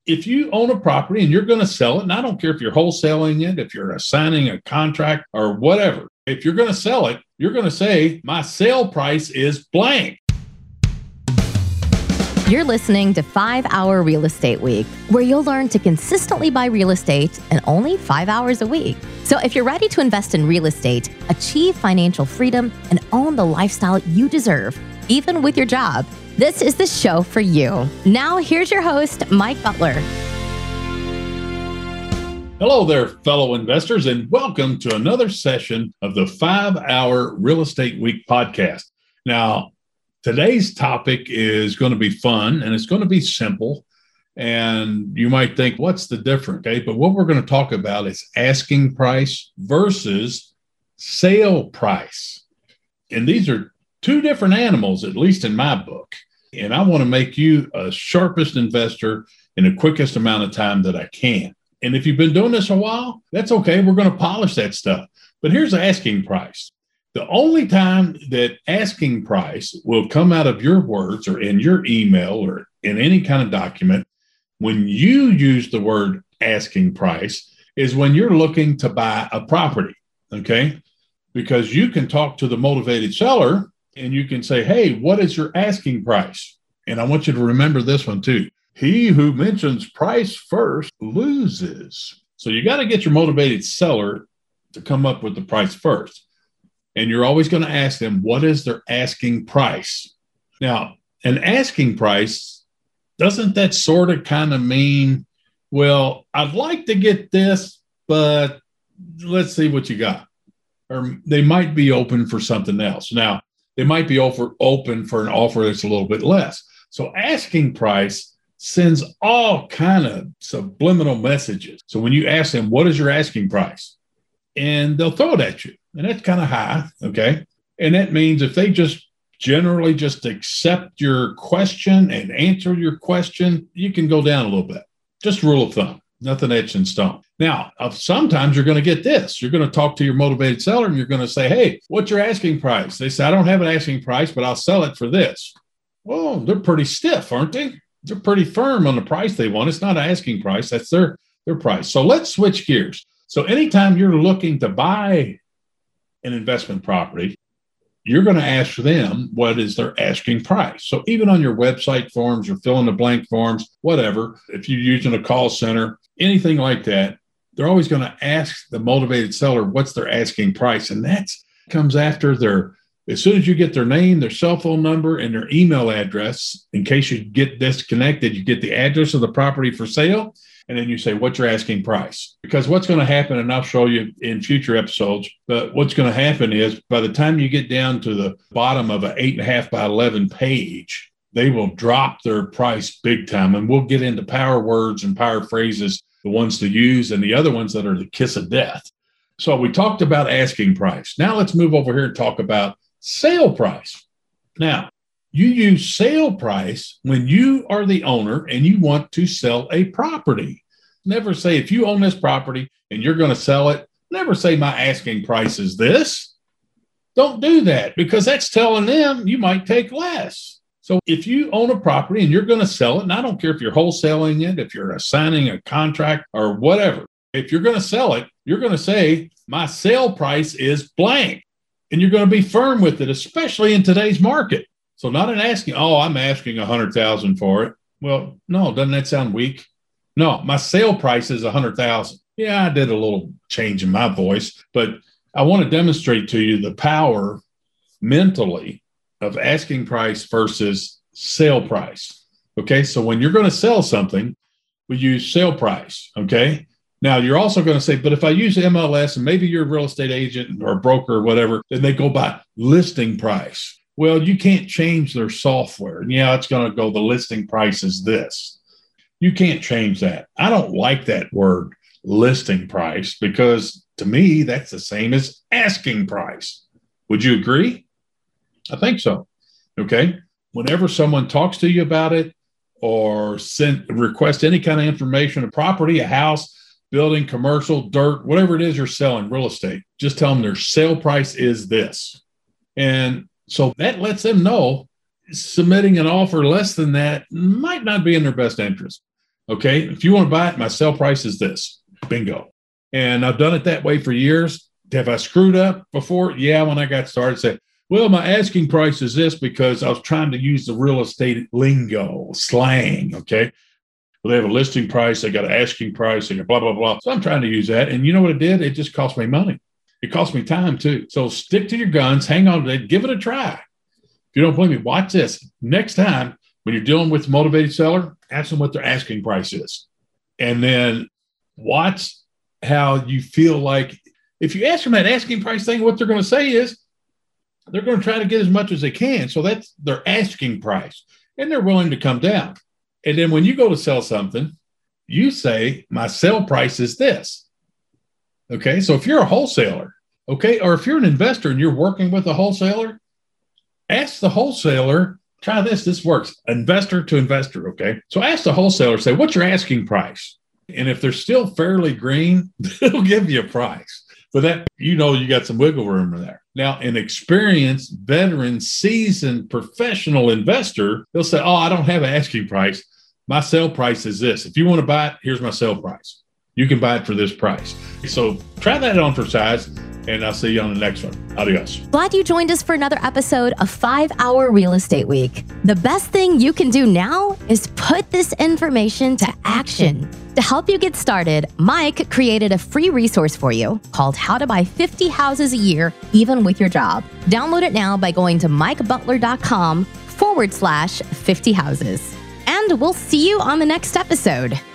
if you own a property and you're going to sell it, and I don't care if you're wholesaling it, if you're assigning a contract or whatever, if you're going to sell it, you're going to say, my sale price is blank. You're listening to 5 Hour Real Estate Week, where you'll learn to consistently buy real estate in only 5 hours a week. So if you're ready to invest in real estate, achieve financial freedom, and own the lifestyle you deserve, even with your job, this is the show for you. Now, here's your host, Mike Butler. Hello there, fellow investors, and welcome to another session of the 5 Hour Real Estate Week podcast. Now, today's topic is going to be fun and it's going to be simple. And you might think, what's the difference? Okay, but what we're going to talk about is asking price versus sale price. And these are two different animals, at least in my book. And I want to make you a sharpest investor in the quickest amount of time that I can. And if you've been doing this a while, that's okay. We're going to polish that stuff. But here's the asking price. The only time that asking price will come out of your words or in your email or in any kind of document when you use the word asking price is when you're looking to buy a property, okay? Because you can talk to the motivated seller and you can say, hey, what is your asking price? And I want you to remember this one too. He who mentions price first loses. So you got to get your motivated seller to come up with the price first. And you're always going to ask them, what is their asking price? Now, an asking price, doesn't that sort of kind of mean, well, I'd like to get this, but let's see what you got. Or they might be open for something else. Now, they might be open for an offer that's a little bit less. So asking price sends all kind of subliminal messages. So when you ask them, what is your asking price? And they'll throw it at you. And that's kind of high, okay? And that means if they just generally just accept your question and answer your question, you can go down a little bit. Just rule of thumb, nothing etched in stone. Now, sometimes you're going to get this. You're going to talk to your motivated seller and you're going to say, hey, what's your asking price? They say, I don't have an asking price, but I'll sell it for this. Well, they're pretty stiff, aren't they? They're pretty firm on the price they want. It's not an asking price. That's their price. So let's switch gears. So anytime you're looking to buy an investment property, you're going to ask them what is their asking price. So even on your website forms, your fill in the blank forms, whatever, if you're using a call center, anything like that, they're always going to ask the motivated seller what's their asking price. And that comes after as soon as you get their name, their cell phone number, and their email address, in case you get disconnected, you get the address of the property for sale. And then you say, what's your asking price? Because what's going to happen, and I'll show you in future episodes, but what's going to happen is by the time you get down to the bottom of an 8.5 by 11 page, they will drop their price big time. And we'll get into power words and power phrases, the ones to use and the other ones that are the kiss of death. So we talked about asking price. Now let's move over here and talk about sale price. Now, you use sale price when you are the owner and you want to sell a property. Never say, if you own this property and you're going to sell it, never say my asking price is this. Don't do that because that's telling them you might take less. So if you own a property and you're going to sell it, and I don't care if you're wholesaling it, if you're assigning a contract or whatever, if you're going to sell it, you're going to say my sale price is blank. And you're going to be firm with it, especially in today's market. So not an asking, I'm asking $100,000 for it. Well, no, doesn't that sound weak? No, my sale price is $100,000. Yeah, I did a little change in my voice, but I want to demonstrate to you the power mentally of asking price versus sale price. Okay, so when you're going to sell something, we use sale price. Okay, now you're also going to say, but if I use MLS and maybe you're a real estate agent or a broker or whatever, then they go by listing price. Well, you can't change their software. Yeah, it's going to go, the listing price is this. You can't change that. I don't like that word listing price because to me, that's the same as asking price. Would you agree? I think so. Okay. Whenever someone talks to you about it or request any kind of information, a property, a house, building, commercial, dirt, whatever it is you're selling, real estate, just tell them their sale price is this. And so that lets them know submitting an offer less than that might not be in their best interest. Okay. If you want to buy it, my sell price is this. Bingo. And I've done it that way for years. Have I screwed up before? Yeah. When I got started, say, well, my asking price is this because I was trying to use the real estate lingo, slang. Okay. Well, they have a listing price. They got an asking price. They got blah, blah, blah. So I'm trying to use that. And you know what it did? It just cost me money. It cost me time too. So stick to your guns, hang on to it, give it a try. If you don't believe me, watch this. Next time when you're dealing with a motivated seller, ask them what their asking price is. And then watch how you feel like if you ask them that asking price thing, what they're going to say is they're going to try to get as much as they can. So that's their asking price. And they're willing to come down. And then when you go to sell something, you say, my sell price is this. Okay. So if you're a wholesaler, okay, or if you're an investor and you're working with a wholesaler, ask the wholesaler, try this. This works. Investor to investor. Okay. So ask the wholesaler, say, what's your asking price? And if they're still fairly green, they'll give you a price. But that, you got some wiggle room in there. Now, an experienced, veteran, seasoned, professional investor, they'll say, oh, I don't have an asking price. My sell price is this. If you want to buy it, here's my sell price. You can buy it for this price. So try that on for size, and I'll see you on the next one. Adios. Glad you joined us for another episode of 5-Hour Real Estate Week. The best thing you can do now is put this information to action. To help you get started, Mike created a free resource for you called How to Buy 50 Houses a Year, Even with Your Job. Download it now by going to mikebutler.com/50 houses. And we'll see you on the next episode.